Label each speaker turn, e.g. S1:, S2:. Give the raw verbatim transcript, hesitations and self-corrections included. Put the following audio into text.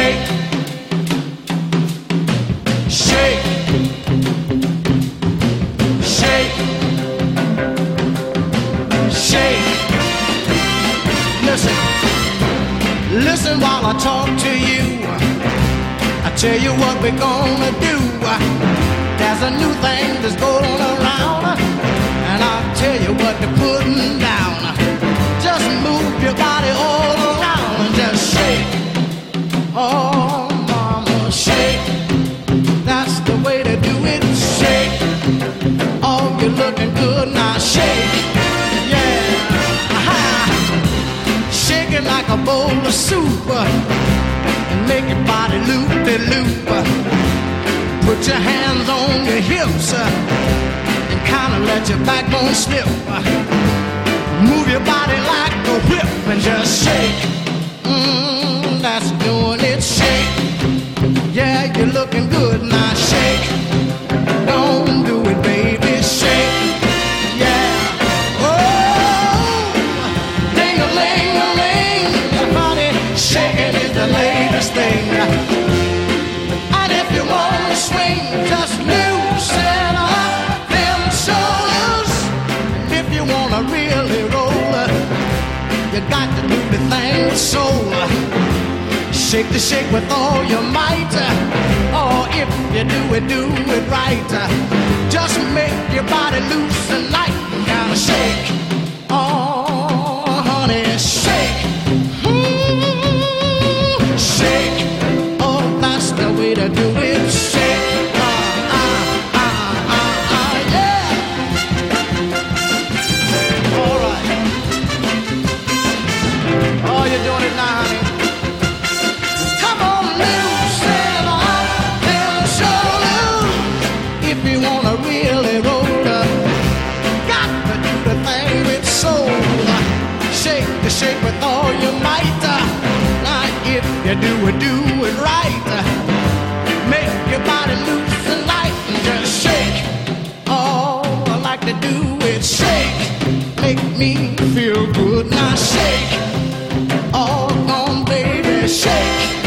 S1: shake, shake, shake, shake. Listen, listen while I talk to you. I tell you what we're gonna do. There's a new thing that's going around, and I'll tell you what they're putting down. Just move your body all around and just shake. Oh, mama, shake. That's the way to do it. Shake. Oh, you're looking good now. Shake. Yeah. Aha. Shake it like a bowl of soup and make your body loop-de-loop. Put your hands on your hips and kind of let your backbone slip. Move your body like a whip and just shake. Mmm, that's doing it. Shake. Yeah, you're looking good now. Shake. Don't do it, baby. Shake. Yeah. Oh, ding-a-ling-a-ling, honey. Shaking is the latest thing. And if you wanna swing, just loosen up them shoulders. And if you wanna really roll, you got to do the thing with soul. Shake the shake with all your might. Or if you do it, do it right. Just make your body loose and light and kind of shake. Oh, honey, shake. Mm, shake. Oh, that's the way to do it. Shake. Uh, uh, uh, uh, uh, yeah. All right. Oh, you're doing it now, honey. Come on, loosen up them shoulders. If you wanna really roll, got to do the thing with soul. Shake the shake with all your might. Now, if you do it, do it right. Make your body loose and light and just shake. Oh, I like to do it. Shake. Make me feel good. Now shake. Oh, come on, baby, shake.